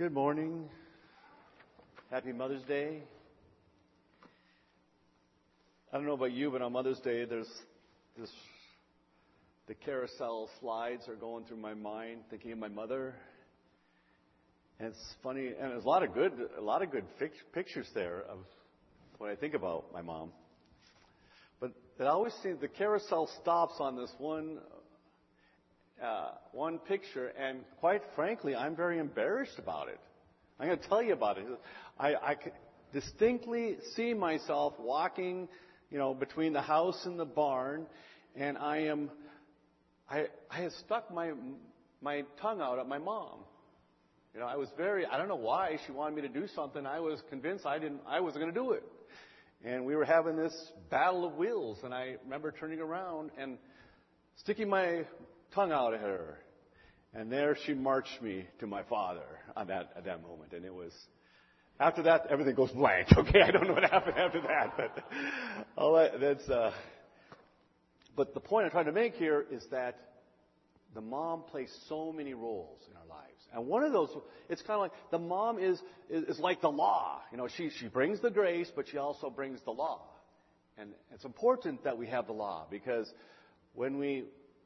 Good morning. Happy Mother's Day. I don't know about you, but on Mother's Day, the carousel slides are going through my mind, thinking of my mother. And it's funny, and there's a lot of good pictures there of when I think about my mom. But it always seems the carousel stops on this one picture, and quite frankly, I'm very embarrassed about it. I'm going to tell you about it. I could distinctly see myself walking, between the house and the barn, and I had stuck my tongue out at my mom. I don't know why she wanted me to do something. I was convinced I wasn't going to do it. And we were having this battle of wills, and I remember turning around and sticking my tongue out at her. And there she marched me to my father at that moment. And it was, after that, everything goes blank. Okay, I don't know what happened after that. But the point I'm trying to make here is that the mom plays so many roles in our lives. And one of those, it's kind of like the mom is like the law. She brings the grace, but she also brings the law. And it's important that we have the law because we're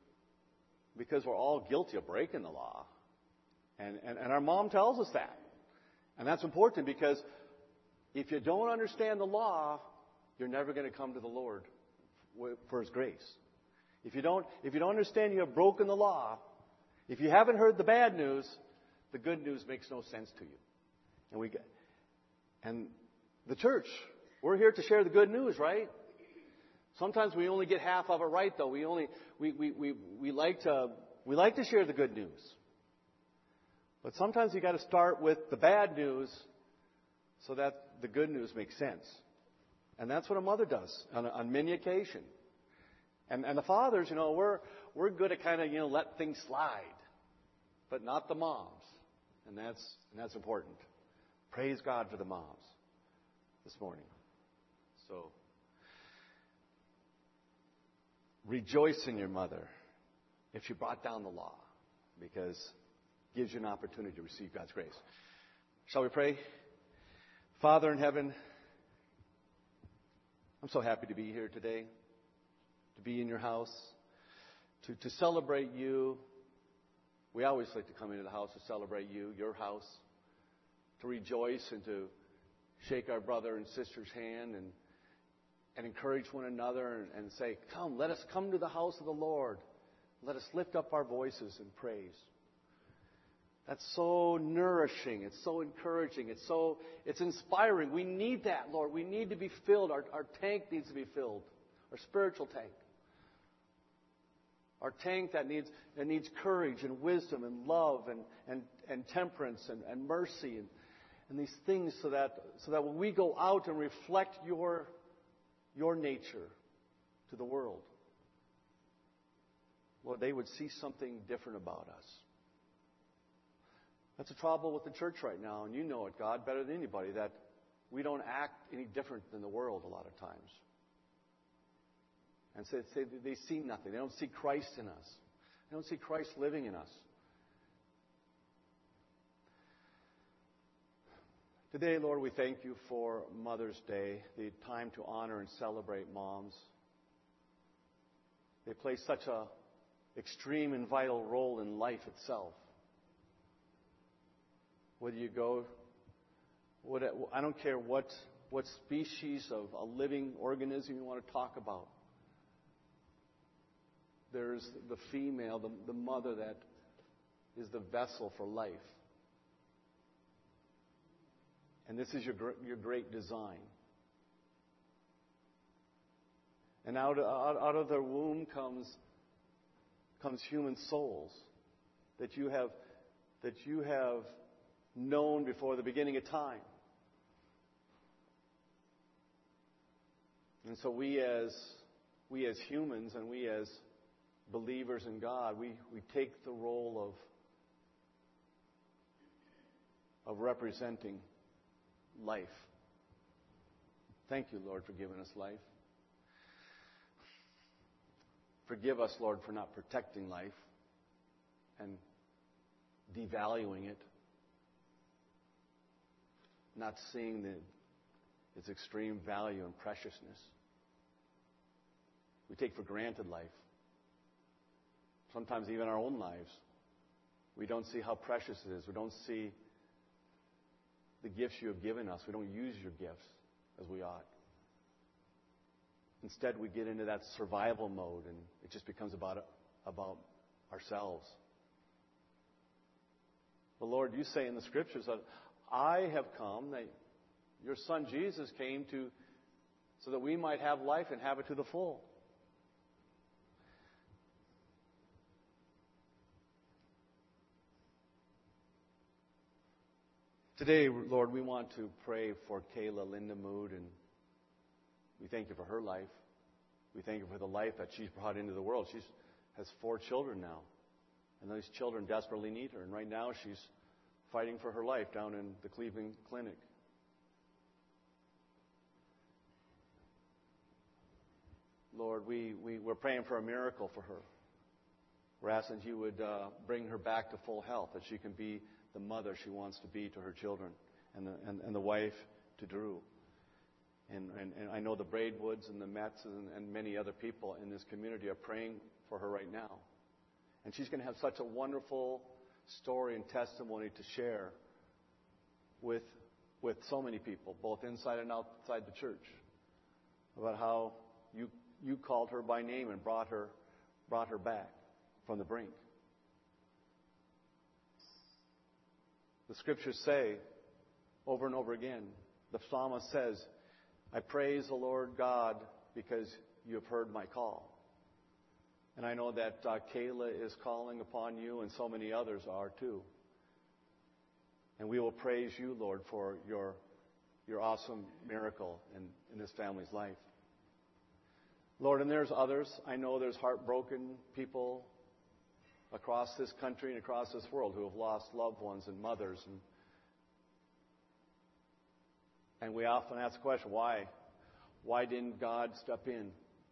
all guilty of breaking the law. And our mom tells us that. And that's important because if you don't understand the law, you're never going to come to the Lord for His grace. If you don't understand you have broken the law, if you haven't heard the bad news, the good news makes no sense to you. And the church, we're here to share the good news, right? Sometimes we only get half of it right, though. We like to share the good news. But sometimes you got to start with the bad news so that the good news makes sense. And that's what a mother does on many occasions. And the fathers, we're good at kind of, let things slide. But not the moms. And that's important. Praise God for the moms this morning. So, rejoice in your mother if she brought down the law, because it gives you an opportunity to receive God's grace. Shall we pray? Father in heaven, I'm so happy to be here today, to be in your house, to celebrate you. We always like to come into the house to celebrate you, your house, to rejoice and to shake our brother and sister's hand and encourage one another and say, come, let us come to the house of the Lord. Let us lift up our voices in praise. That's so nourishing. It's so encouraging. It's inspiring. We need that, Lord. We need to be filled. Our tank needs to be filled. Our spiritual tank. Our tank that needs courage and wisdom and love and temperance and mercy and these things so that when we go out and reflect your nature to the world, Lord, they would see something different about us. That's the trouble with the church right now, and you know it, God, better than anybody, that we don't act any different than the world a lot of times. And so they see nothing. They don't see Christ in us. They don't see Christ living in us. Today, Lord, we thank you for Mother's Day, the time to honor and celebrate moms. They play such an extreme and vital role in life itself. Whether you go, I don't care what species of a living organism you want to talk about. There's the female, the mother that is the vessel for life. And this is your great design. And out of their womb comes human souls that you have known before the beginning of time. And so we as humans and we as believers in God, we take the role of representing life. Thank you, Lord, for giving us life. Forgive us, Lord, for not protecting life and devaluing it. not seeing its extreme value and preciousness. We take for granted life. Sometimes even our own lives. We don't see how precious it is. We don't see the gifts you have given us. We don't use your gifts as we ought. Instead, we get into that survival mode, and it just becomes about ourselves. But Lord, you say in the Scriptures that I have come, that your Son Jesus came so that we might have life and have it to the full. Today, Lord, we want to pray for Kayla Lindemood, and we thank you for her life. We thank you for the life that she's brought into the world. She has 4 children now, and those children desperately need her. And right now, she's fighting for her life down in the Cleveland Clinic. Lord, we're praying for a miracle for her. We're asking you would bring her back to full health, that she can be the mother she wants to be to her children, and the wife to Drew. And I know the Braidwoods and the Mets and many other people in this community are praying for her right now. And she's going to have such a wonderful story and testimony to share with so many people, both inside and outside the church, about how you called her by name and brought her back from the brink. The Scriptures say over and over again, the psalmist says, I praise the Lord God because you have heard my call. And I know that Kayla is calling upon you, and so many others are too. And we will praise you, Lord, for your awesome miracle in this family's life. Lord, and there's others. I know there's heartbroken people across this country and across this world who have lost loved ones and mothers. And we often ask the question, why? Why didn't God step in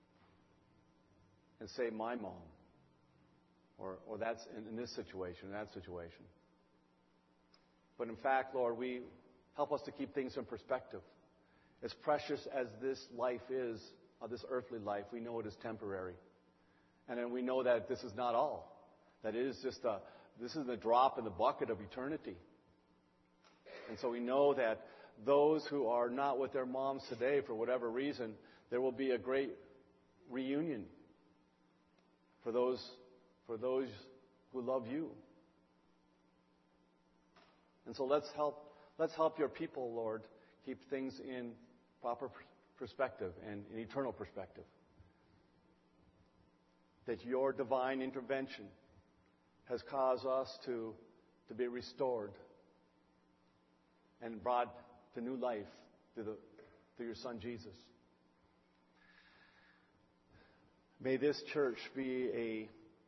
and save my mom? Or that's in this situation, that situation. But in fact, Lord, help us to keep things in perspective. As precious as this life is, this earthly life, we know it is temporary. And then we know that this is not all. That it is this is the drop in the bucket of eternity. And so we know that those who are not with their moms today, for whatever reason, there will be a great reunion for those who love you. And so let's help your people, Lord, keep things in proper perspective and in eternal perspective. That your divine intervention has caused us to be restored and brought to new life through your Son Jesus. May this church be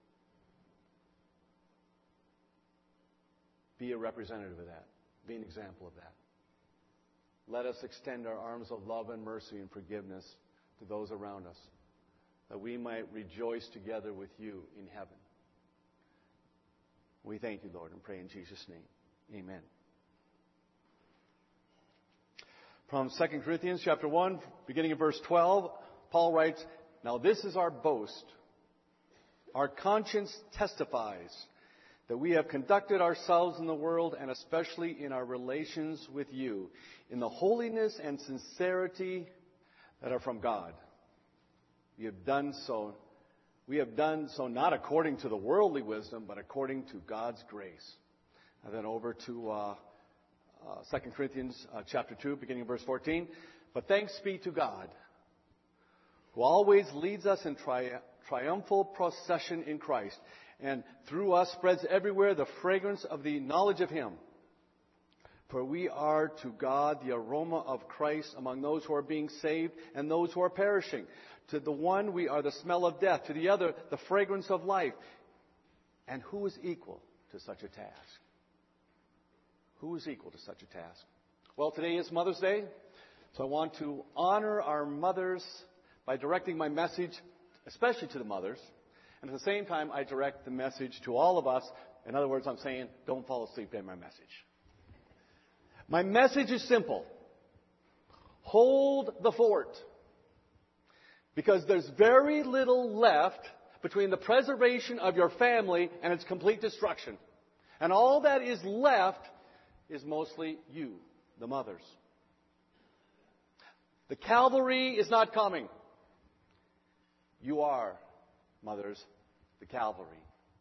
a representative of that, be an example of that. Let us extend our arms of love and mercy and forgiveness to those around us, that we might rejoice together with you in heaven. We thank you, Lord, and pray in Jesus' name. Amen. From 2 Corinthians chapter 1, beginning in verse 12, Paul writes, Now this is our boast. Our conscience testifies that we have conducted ourselves in the world, and especially in our relations with you, in the holiness and sincerity that are from God. We have done so not according to the worldly wisdom, but according to God's grace. And then over to 2 Corinthians chapter 2, beginning in verse 14. But thanks be to God, who always leads us in triumphal procession in Christ, and through us spreads everywhere the fragrance of the knowledge of Him. For we are to God the aroma of Christ among those who are being saved and those who are perishing. To the one we are the smell of death, to the other the fragrance of life. And who is equal to such a task? Who is equal to such a task? Well, today is Mother's Day, so I want to honor our mothers by directing my message, especially to the mothers. And at the same time, I direct the message to all of us. In other words, I'm saying, don't fall asleep during my message. My message is simple. Hold the fort. Because there's very little left between the preservation of your family and its complete destruction. And all that is left is mostly you, the mothers. The cavalry is not coming. You are, mothers, the cavalry.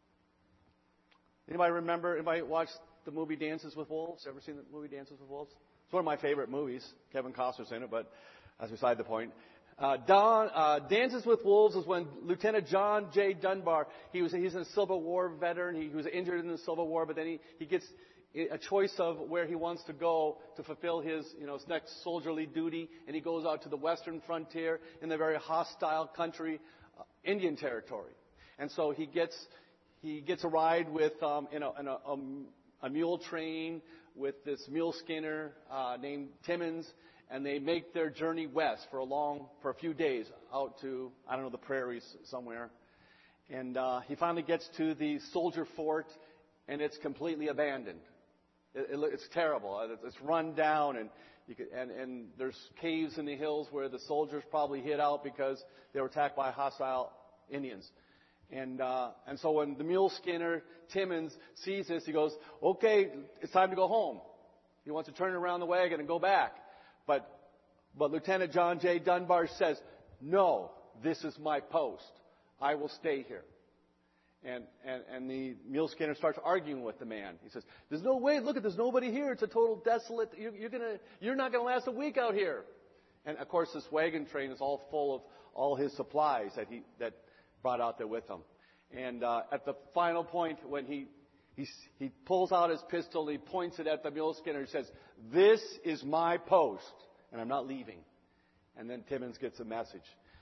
Anybody watched the movie Dances with Wolves? Ever seen the movie Dances with Wolves? It's one of my favorite movies. Kevin Costner's in it, but that's beside the point. Dances with Wolves is when Lieutenant John J. Dunbar, he's a Civil War veteran. He was injured in the Civil War, but then he gets a choice of where he wants to go to fulfill his next soldierly duty, and he goes out to the western frontier in the very hostile country, Indian Territory. And so he gets a ride with in a mule train with this mule skinner named Timmons. And they make their journey west for a few days out to, the prairies somewhere. And he finally gets to the soldier fort, and it's completely abandoned. It's terrible. It's run down, and there's caves in the hills where the soldiers probably hid out because they were attacked by hostile Indians. And so when the mule skinner, Timmons, sees this, he goes, okay, it's time to go home. He wants to turn around the wagon and go back. But Lieutenant John J. Dunbar says, no, this is my post. I will stay here. And the mule skinner starts arguing with the man. He says, there's no way, look, there's nobody here. It's a total desolate, you're not going to last a week out here. And of course, this wagon train is all full of all his supplies that brought out there with him. And at the final point, when he pulls out his pistol and he points it at the mule skinner. He says, this is my post, and I'm not leaving. And then Timmons gets a message.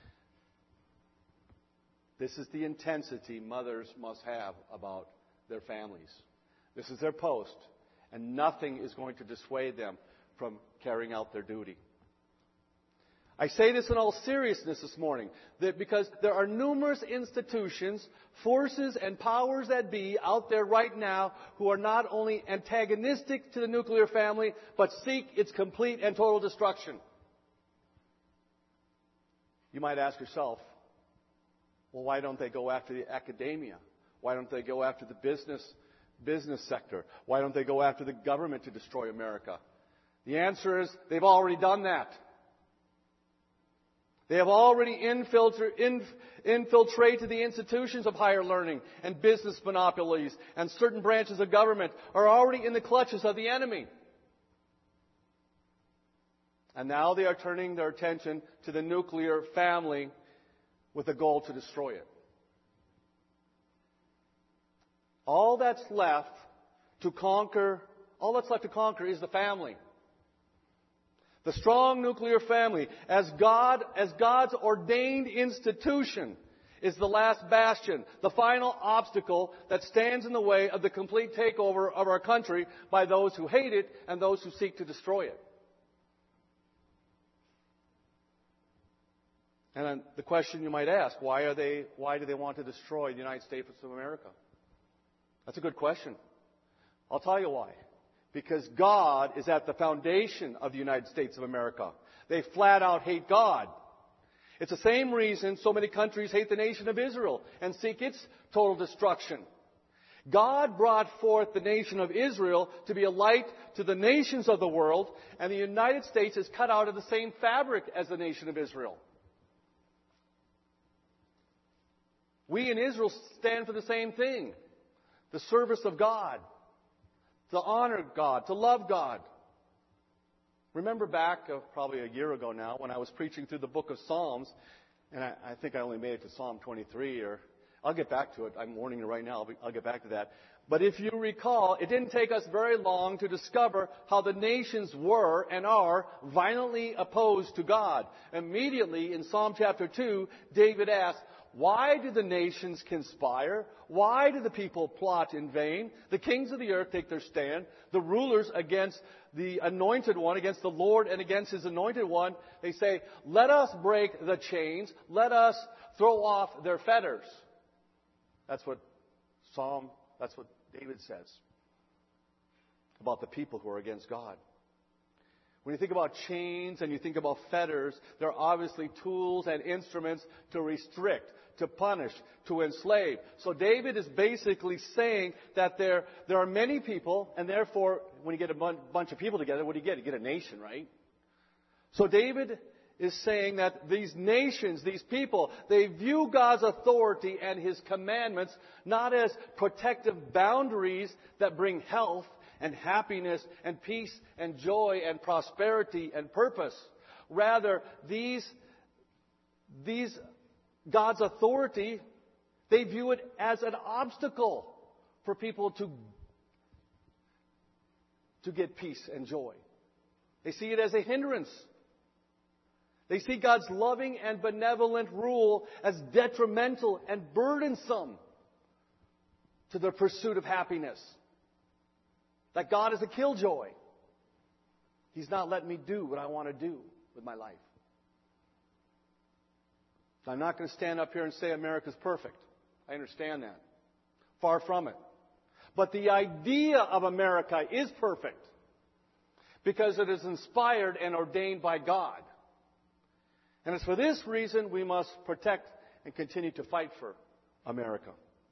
This is the intensity mothers must have about their families. This is their post, and nothing is going to dissuade them from carrying out their duty. I say this in all seriousness this morning, that because there are numerous institutions, forces, and powers that be out there right now who are not only antagonistic to the nuclear family, but seek its complete and total destruction. You might ask yourself, well, why don't they go after the academia? Why don't they go after the business sector? Why don't they go after the government to destroy America? The answer is they've already done that. They have already infiltrated the institutions of higher learning and business monopolies, and certain branches of government are already in the clutches of the enemy. And now they are turning their attention to the nuclear family with a goal to destroy it. All that's left to conquer is the family. The strong nuclear family, as God's ordained institution, is the last bastion, the final obstacle that stands in the way of the complete takeover of our country by those who hate it and those who seek to destroy it. And then the question you might ask, why do they want to destroy the United States of America? That's a good question. I'll tell you why. Because God is at the foundation of the United States of America. They flat out hate God. It's the same reason so many countries hate the nation of Israel and seek its total destruction. God brought forth the nation of Israel to be a light to the nations of the world, and the United States is cut out of the same fabric as the nation of Israel. We in Israel stand for the same thing, the service of God, to honor God, to love God. Remember back probably a year ago now when I was preaching through the book of Psalms, and I think I only made it to Psalm 23, or I'll get back to it. I'm warning you right now. I'll get back to that. But if you recall, it didn't take us very long to discover how the nations were and are violently opposed to God. Immediately in Psalm chapter 2, David asked, why do the nations conspire? Why do the people plot in vain? The kings of the earth take their stand. The rulers against the anointed one, against the Lord and against his anointed one. They say, let us break the chains. Let us throw off their fetters. That's what David says about the people who are against God. When you think about chains and you think about fetters, they're obviously tools and instruments to restrict, to punish, to enslave. So David is basically saying that there are many people, and therefore, when you get a bunch of people together, what do you get? You get a nation, right? So David is saying that these nations, these people, they view God's authority and His commandments not as protective boundaries that bring health and happiness and peace and joy and prosperity and purpose. Rather, these God's authority, they view it as an obstacle for people to get peace and joy. They see it as a hindrance. They see God's loving and benevolent rule as detrimental and burdensome to the pursuit of happiness. That God is a killjoy. He's not letting me do what I want to do with my life. So I'm not going to stand up here and say America's perfect. I understand that. Far from it. But the idea of America is perfect because it is inspired and ordained by God. And it's for this reason we must protect and continue to fight for America.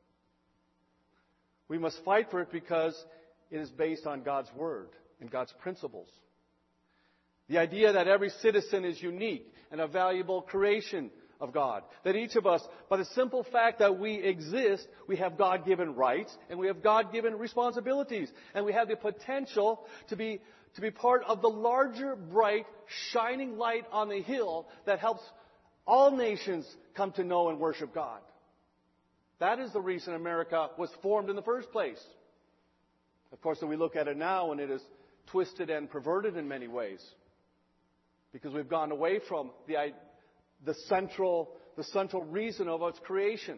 We must fight for it because it is based on God's Word and God's principles. The idea that every citizen is unique and a valuable creation of God. That each of us, by the simple fact that we exist, we have God-given rights and we have God-given responsibilities. And we have the potential to be part of the larger, bright, shining light on the hill that helps all nations come to know and worship God. That is the reason America was formed in the first place. Of course, when we look at it now, and it is twisted and perverted in many ways, because we've gone away from the central reason of its creation.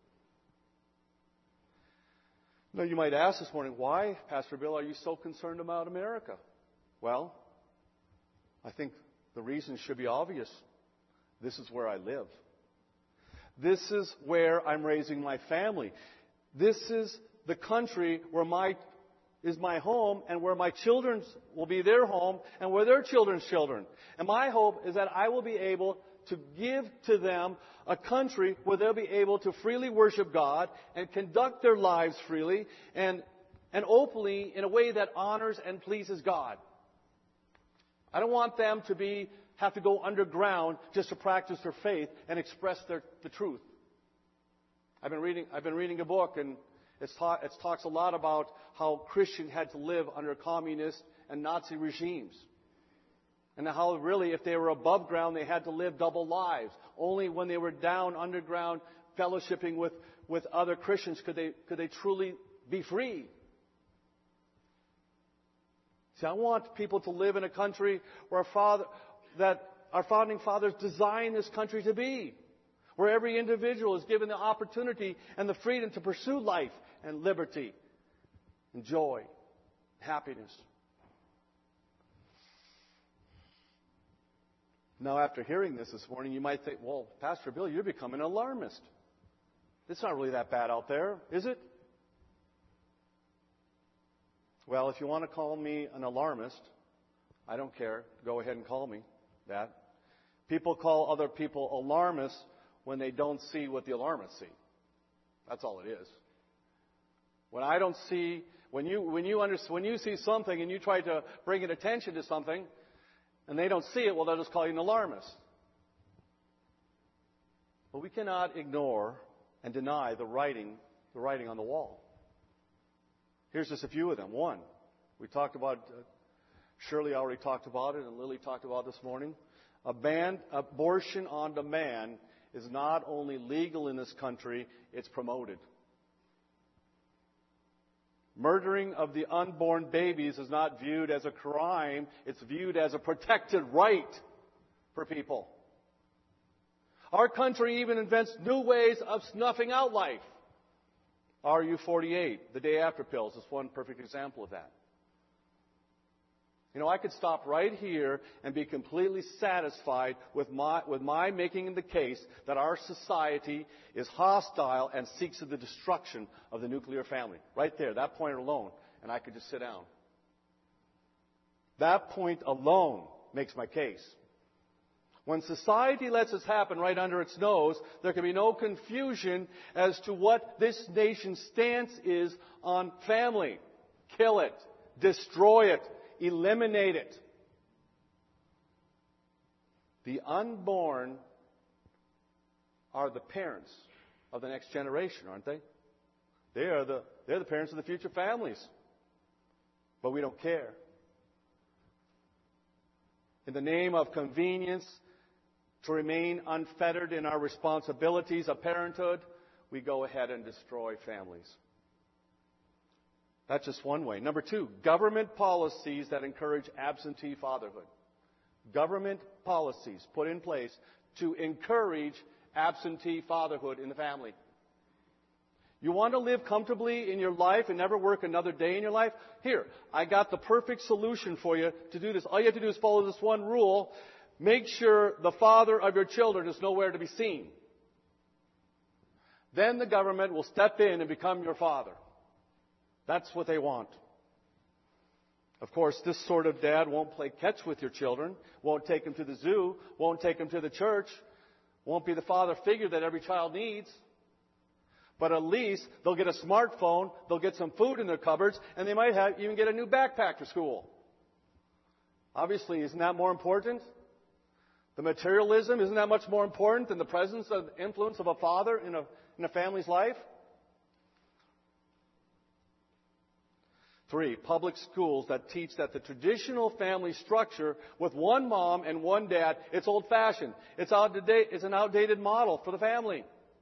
Now, you might ask this morning, why, Pastor Bill, are you so concerned about America? Well, I think the reason should be obvious. This is where I live. This is where I'm raising my family. This is the country where is my home, and where my children's will be their home, and where their children's children. And my hope is that I will be able to give to them a country where they'll be able to freely worship God and conduct their lives freely and openly in a way that honors and pleases God. I don't want them to have to go underground just to practice their faith and express the truth. I've been reading a book, and it talks a lot about how Christians had to live under communist and Nazi regimes. And how really, if they were above ground, they had to live double lives. Only when they were down underground, fellowshipping with other Christians, could they truly be free. See, I want people to live in a country where that our founding fathers designed this country to be, where every individual is given the opportunity and the freedom to pursue life and liberty and joy, happiness. Now, after hearing this morning, you might think, well, Pastor Bill, you're becoming an alarmist. It's not really that bad out there, is it? Well, if you want to call me an alarmist, I don't care. Go ahead and call me that. People call other people alarmists when they don't see what the alarmists see. That's all it is. When you see something and you try to bring an attention to something, and they don't see it, well, they'll just call you an alarmist. But we cannot ignore and deny the writing on the wall. Here's just a few of them. One, we talked about, Shirley already talked about it, and Lily talked about this morning. Abortion on demand is not only legal in this country, it's promoted. Murdering of the unborn babies is not viewed as a crime. It's viewed as a protected right for people. Our country even invents new ways of snuffing out life. RU-48, the day after pills, is one perfect example of that. You know, I could stop right here and be completely satisfied with my making the case that our society is hostile and seeks the destruction of the nuclear family. Right there, that point alone, and I could just sit down. That point alone makes my case. When society lets this happen right under its nose, there can be no confusion as to what this nation's stance is on family. Kill it. Destroy it. Eliminate it. The unborn are the parents of the next generation, aren't they? They're the parents of the future families. But we don't care. In the name of convenience, to remain unfettered in our responsibilities of parenthood, we go ahead and destroy families. That's just one way. Number two, government policies that encourage absentee fatherhood. Government policies put in place to encourage absentee fatherhood in the family. You want to live comfortably in your life and never work another day in your life? Here, I got the perfect solution for you to do this. All you have to do is follow this one rule. Make sure the father of your children is nowhere to be seen. Then the government will step in and become your father. That's what they want. Of course, this sort of dad won't play catch with your children, won't take them to the zoo, won't take them to the church, won't be the father figure that every child needs. But at least they'll get a smartphone, they'll get some food in their cupboards, and they might even get a new backpack for school. Obviously, isn't that more important? The materialism, isn't that much more important than the presence and influence of a father in a family's life? 3, public schools that teach that the traditional family structure with one mom and one dad, it's old-fashioned. It's an outdated model for the family.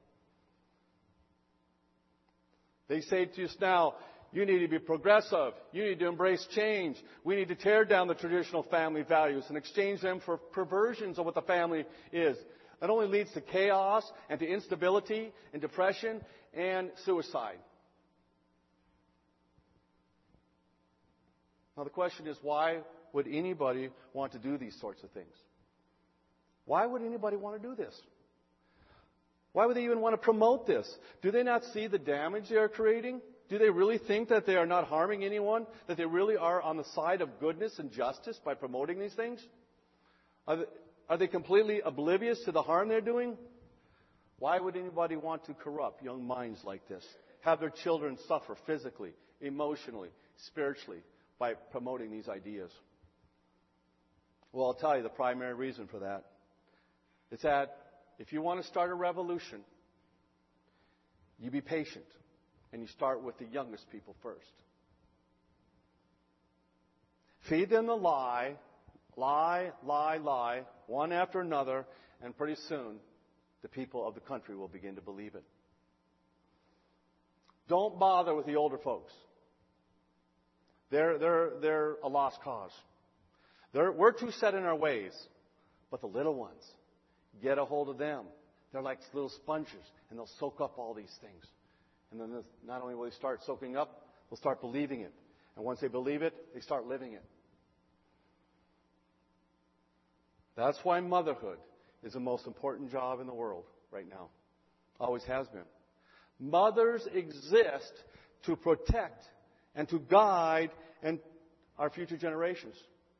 They say to us now, you need to be progressive. You need to embrace change. We need to tear down the traditional family values and exchange them for perversions of what the family is. That only leads to chaos and to instability and depression and suicide. Now the question is, why would anybody want to do these sorts of things? Why would anybody want to do this? Why would they even want to promote this? Do they not see the damage they are creating? Do they really think that they are not harming anyone? That they really are on the side of goodness and justice by promoting these things? Are they completely oblivious to the harm they're doing? Why would anybody want to corrupt young minds like this? Have their children suffer physically, emotionally, spiritually by promoting these ideas? Well, I'll tell you the primary reason for that. It's that if you want to start a revolution, you be patient. And you start with the youngest people first. Feed them the lie, one after another, and pretty soon the people of the country will begin to believe it. Don't bother with the older folks. They're a lost cause. We're too set in our ways. But the little ones, get a hold of them. They're like little sponges, and they'll soak up all these things. And then not only will they start soaking up, they'll start believing it. And once they believe it, they start living it. That's why motherhood is the most important job in the world right now. Always has been. Mothers exist to protect and to guide our future generations.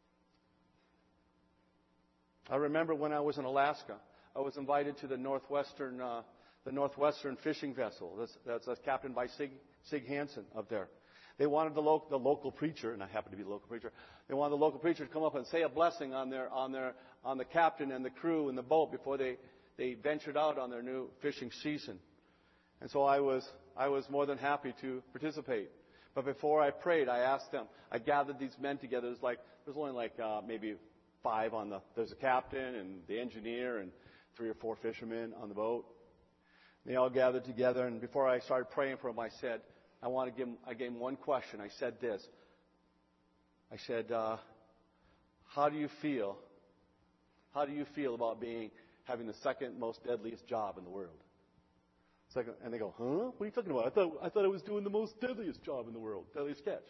I remember when I was in Alaska, I was invited to the Northwestern fishing vessel. That's captained by Sig Hansen up there. They wanted the local preacher, and I happen to be the local preacher. They wanted the local preacher to come up and say a blessing on the captain and the crew and the boat before they ventured out on their new fishing season. And so I was more than happy to participate. But before I prayed, I asked them. I gathered these men together. There's only maybe 5 there's a captain and the engineer and 3 or 4 fishermen on the boat. They all gathered together, and before I started praying for them, I said, I gave them one question. I said this. I said, how do you feel? How do you feel about having the second most deadliest job in the world? And they go, huh? What are you talking about? I thought I was doing the most deadliest job in the world, deadliest catch.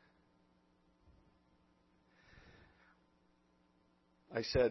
I said,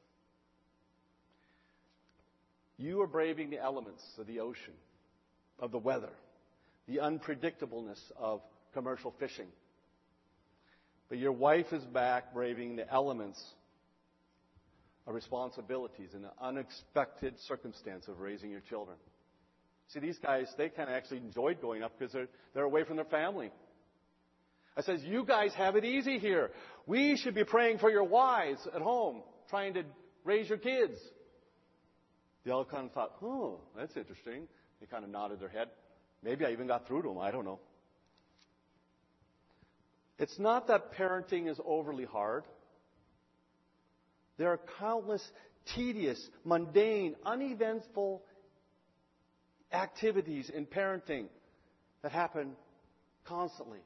you are braving the elements of the ocean, of the weather, the unpredictableness of commercial fishing. But your wife is back braving the elements of responsibilities and the unexpected circumstance of raising your children. See, these guys, they kind of actually enjoyed going up because they're away from their family. I says, you guys have it easy here. We should be praying for your wives at home, trying to raise your kids. They all kind of thought, oh, that's interesting. They kind of nodded their head. Maybe I even got through to them. I don't know. It's not that parenting is overly hard. There are countless tedious, mundane, uneventful activities in parenting that happen constantly.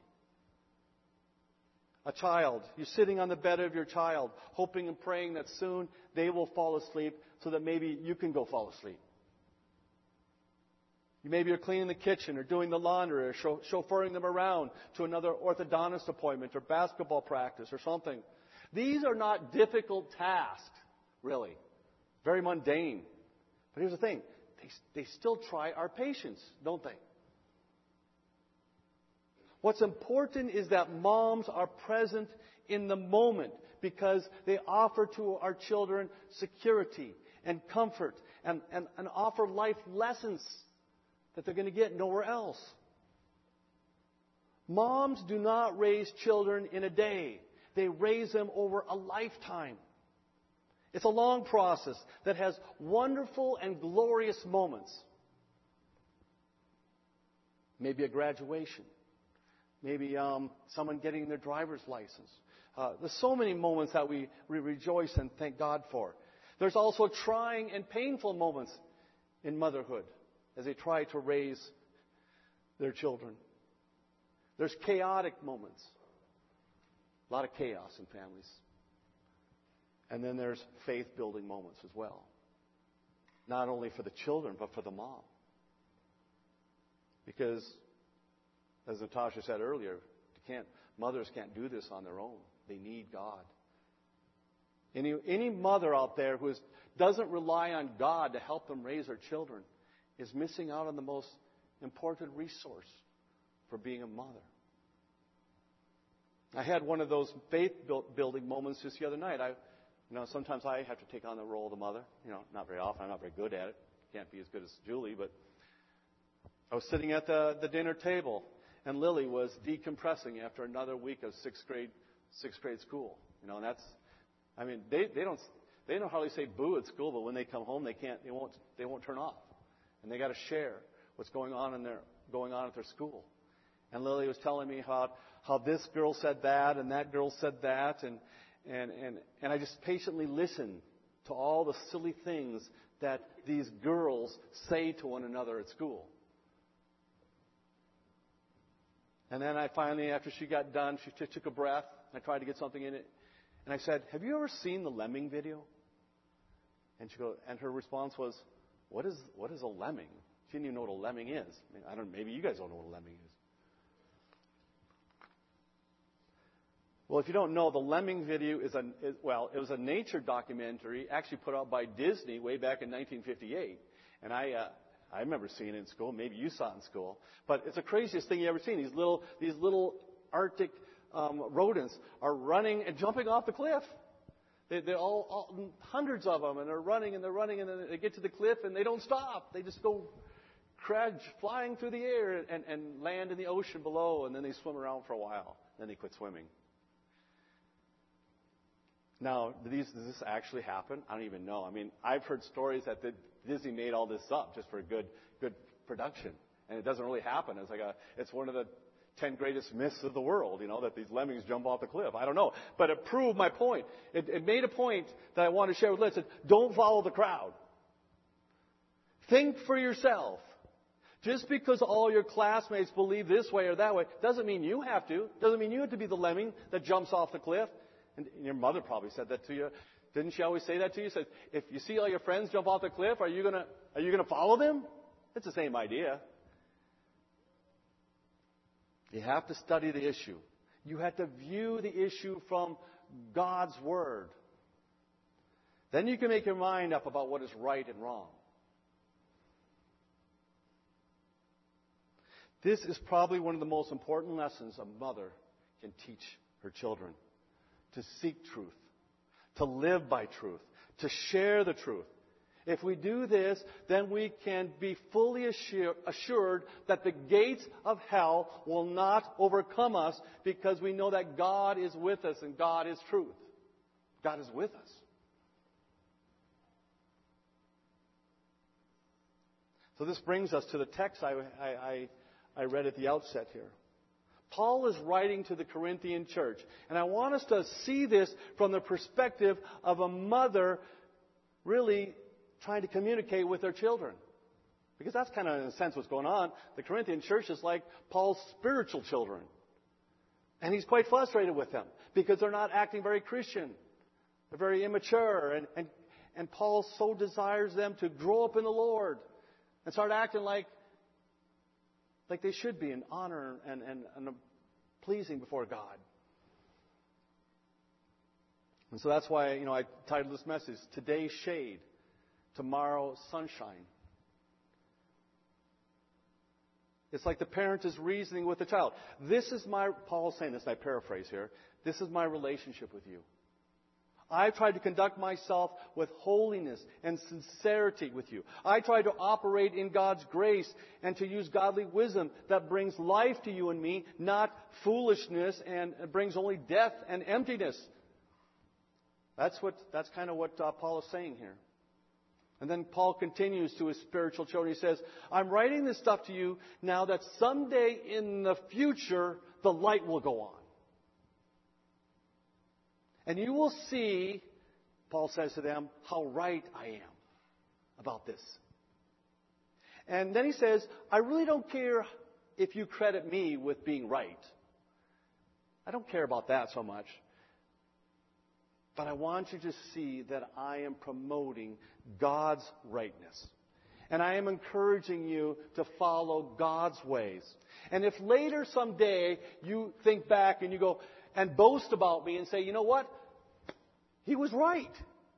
A child, you're sitting on the bed of your child, hoping and praying that soon they will fall asleep so that maybe you can go fall asleep. Maybe you're cleaning the kitchen or doing the laundry or chauffeuring them around to another orthodontist appointment or basketball practice or something. These are not difficult tasks, really. Very mundane. But here's the thing. They still try our patience, don't they? What's important is that moms are present in the moment because they offer to our children security and comfort and offer life lessons that they're going to get nowhere else. Moms do not raise children in a day. They raise them over a lifetime. It's a long process that has wonderful and glorious moments. Maybe a graduation. Maybe someone getting their driver's license. There's so many moments that we rejoice and thank God for. There's also trying and painful moments in motherhood as they try to raise their children. There's chaotic moments. A lot of chaos in families. And then there's faith-building moments as well. Not only for the children, but for the mom. Because, as Natasha said earlier, mothers can't do this on their own. They need God. Any mother out there who doesn't rely on God to help them raise their children is missing out on the most important resource for being a mother. I had one of those faith-building moments just the other night. Sometimes I have to take on the role of the mother. Not very often. I'm not very good at it. Can't be as good as Julie, but I was sitting at the dinner table, and Lily was decompressing after another week of sixth grade school. And that's, they don't hardly say boo at school, but when they come home, they won't turn off, and they got to share what's going on at their school. And Lily was telling me how this girl said that and that girl said that, and I just patiently listened to all the silly things that these girls say to one another at school. And then I finally, after she got done, she took a breath. I tried to get something in it. And I said, have you ever seen the Lemming video? And her response was, what is a lemming? She didn't even know what a lemming is. Maybe you guys don't know what a lemming is. Well, if you don't know, the Lemming video it was a nature documentary actually put out by Disney way back in 1958. And I remember seeing it in school. Maybe you saw it in school. But it's the craziest thing you ever seen. These little Arctic rodents are running and jumping off the cliff. They're all hundreds of them, and they're running, and then they get to the cliff, and they don't stop. They just go flying through the air and land in the ocean below, and then they swim around for a while. Then they quit swimming. Now, does this actually happen? I don't even know. I've heard stories that Disney made all this up just for a good production, and it doesn't really happen. It's one of the 10 greatest myths of the world, that these lemmings jump off the cliff. I don't know, but it proved my point. It made a point that I want to share with Liz. Don't follow the crowd. Think for yourself. Just because all your classmates believe this way or that way doesn't mean you have to. Doesn't mean you have to be the lemming that jumps off the cliff. And your mother probably said that to you. Didn't she always say that to you? She said, if you see all your friends jump off the cliff, are you gonna follow them? It's the same idea. You have to study the issue. You have to view the issue from God's Word. Then you can make your mind up about what is right and wrong. This is probably one of the most important lessons a mother can teach her children to seek truth, to live by truth, to share the truth. If we do this, then we can be fully assured that the gates of hell will not overcome us, because we know that God is with us and God is truth. God is with us. So this brings us to the text I read at the outset here. Paul is writing to the Corinthian church, and I want us to see this from the perspective of a mother really trying to communicate with their children. Because that's kind of, in a sense, what's going on. The Corinthian church is like Paul's spiritual children. And he's quite frustrated with them because they're not acting very Christian. They're very immature. And Paul so desires them to grow up in the Lord and start acting like they should be in honor and pleasing before God. And so that's why, I titled this message, Today Shade, Tomorrow Sunshine. It's like the parent is reasoning with the child. Paul's saying this, and I paraphrase here, this is my relationship with you. I try to conduct myself with holiness and sincerity with you. I try to operate in God's grace and to use godly wisdom that brings life to you and me, not foolishness and brings only death and emptiness. That's kind of what Paul is saying here. And then Paul continues to his spiritual children. He says, I'm writing this stuff to you now that someday in the future the light will go on. And you will see, Paul says to them, how right I am about this. And then he says, I really don't care if you credit me with being right. I don't care about that so much. But I want you to see that I am promoting God's rightness. And I am encouraging you to follow God's ways. And if later someday you think back and you go and boast about me and say, you know what? He was right.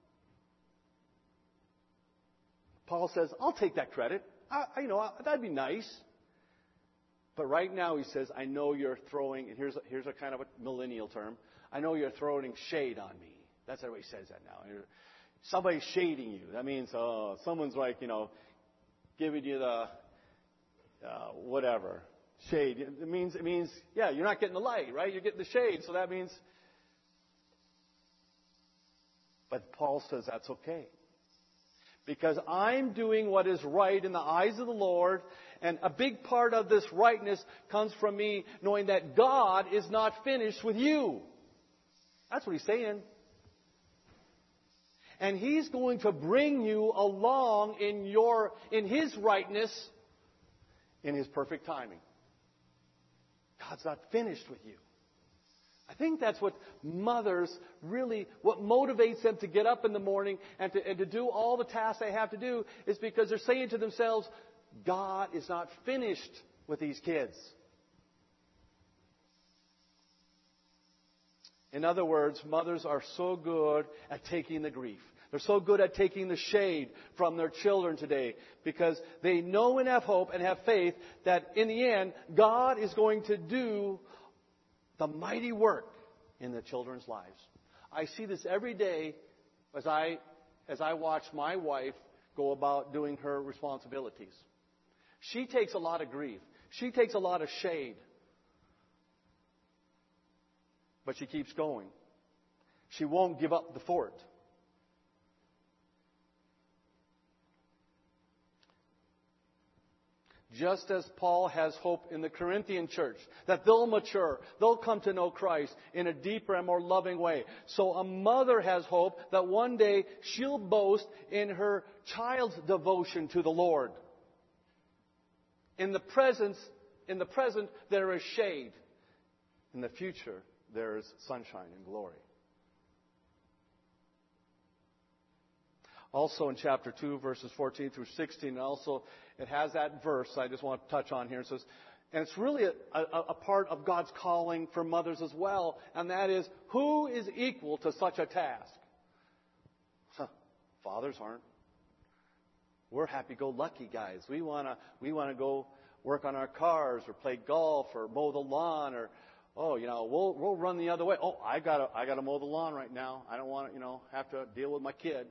Paul says, I'll take that credit. That'd be nice. But right now he says, I know you're throwing, and here's a kind of a millennial term, I know you're throwing shade on me. That's how he says that now. Somebody's shading you. That means someone's like, giving you the whatever shade. It means yeah, you're not getting the light, right? You're getting the shade. So that means. But Paul says that's okay, because I'm doing what is right in the eyes of the Lord, and a big part of this rightness comes from me knowing that God is not finished with you. That's what he's saying. And He's going to bring you along in His rightness, in His perfect timing. God's not finished with you. I think that's what mothers really, what motivates them to get up in the morning and to do all the tasks they have to do, is because they're saying to themselves, God is not finished with these kids. In other words, mothers are so good at taking the grief. They're so good at taking the shade from their children today, because they know and have hope and have faith that in the end, God is going to do the mighty work in the children's lives. I see this every day as I watch my wife go about doing her responsibilities. She takes a lot of grief. She takes a lot of shade. But she keeps going. She won't give up the fort. Just as Paul has hope in the Corinthian church, that they'll mature, they'll come to know Christ in a deeper and more loving way. So a mother has hope that one day she'll boast in her child's devotion to the Lord. In the present, there is shade. In the future, there is sunshine and glory. Also in chapter 2, verses 14 through 16, also it has that verse I just want to touch on here. It says, and it's really a part of God's calling for mothers as well, and that is, who is equal to such a task? Fathers aren't. We're happy-go-lucky guys. We want to go work on our cars or play golf or mow the lawn Oh, we'll run the other way. Oh, I gotta mow the lawn right now. I don't want to, have to deal with my kid.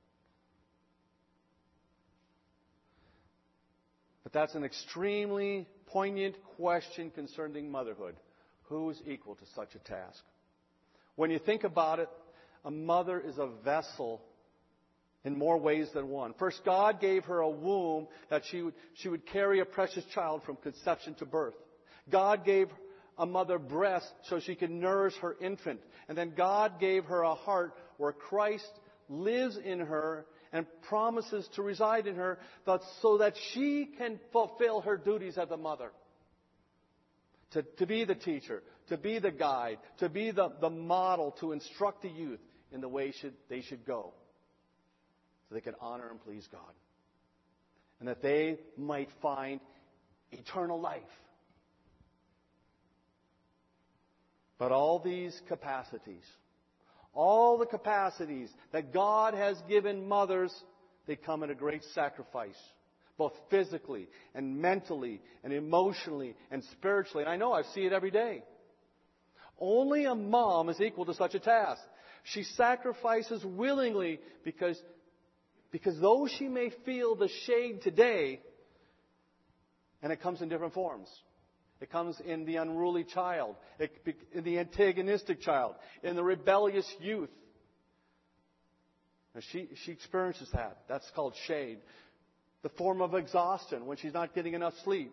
But that's an extremely poignant question concerning motherhood. Who is equal to such a task? When you think about it, a mother is a vessel in more ways than one. First, God gave her a womb that she would carry a precious child from conception to birth. God gave a mother breast so she could nourish her infant. And then God gave her a heart where Christ lives in her and promises to reside in her so that she can fulfill her duties as a mother. To be the teacher, to be the guide, to be the model, to instruct the youth in the way they should go. So they can honor and please God. And that they might find eternal life. But all these capacities, all the capacities that God has given mothers, they come at a great sacrifice. Both physically and mentally and emotionally and spiritually. And I know I see it every day. Only a mom is equal to such a task. She sacrifices willingly because though she may feel the shade today, and it comes in different forms. It comes in the unruly child, in the antagonistic child, in the rebellious youth. And she experiences that. That's called shade. The form of exhaustion when she's not getting enough sleep.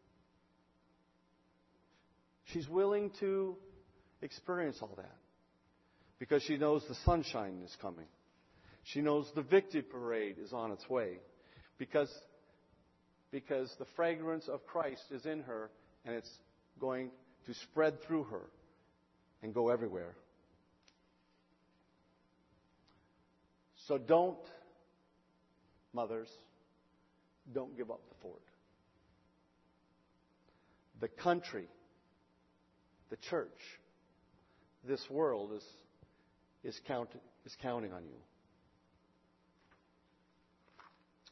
She's willing to experience all that because she knows the sunshine is coming. She knows the victory parade is on its way because the fragrance of Christ is in her and it's going to spread through her and go everywhere. So mothers, don't give up the fort. The country, the church, this world is counting on you.